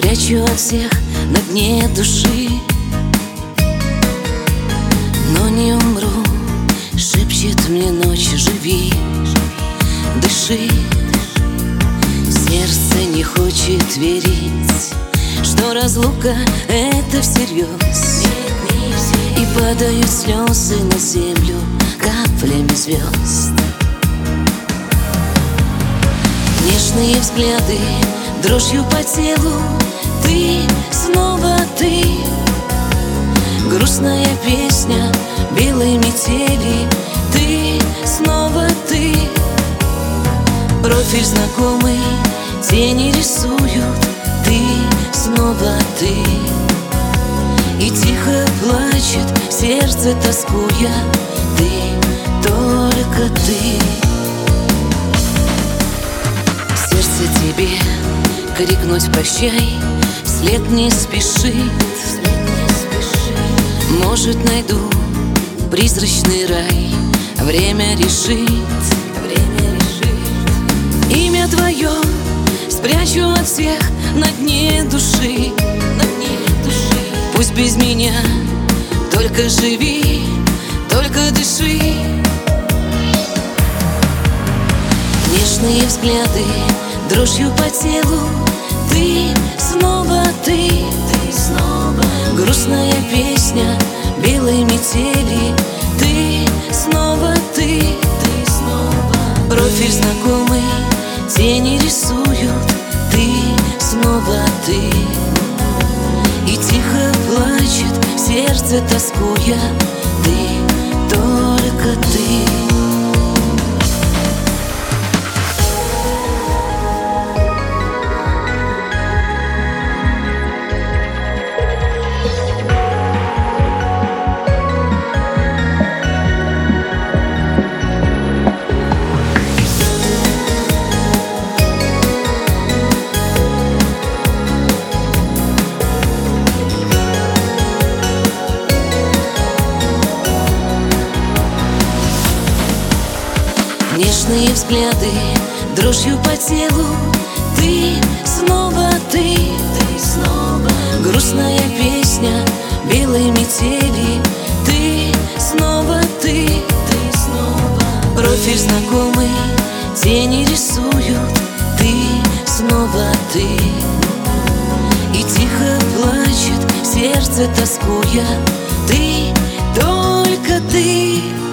Спрячу от всех на дне души, но не умру. Шепчет мне ночь: живи, дыши. Сердце не хочет верить, что разлука — это всерьез. И падают слезы на землю каплями звезд. Нежные взгляды дрожью по телу, ты, снова ты. Грустная песня белой метели, ты, снова ты. Профиль знакомый, тени рисуют, ты, снова ты. И тихо плачет сердце, тоскуя, ты, только ты. Сердце тебе крикнуть прощай вслед не спешит. Может, найду призрачный рай, время решит. Имя твое спрячу от всех на дне души. Пусть без меня, только живи, только дыши. Нежные взгляды дрожью по телу, ты, снова ты. Грустная песня белой метели, ты, снова ты. Профиль знакомый, тени рисуют, ты, снова ты. И тихо плачет сердце, тоскуя, ты, только ты. Нежные взгляды дрожью по телу, ты, снова ты. Грустная песня белой метели, ты, снова ты. Профиль знакомый, тени рисуют, ты, снова ты. И тихо плачет сердце, тоскуя, ты, только ты.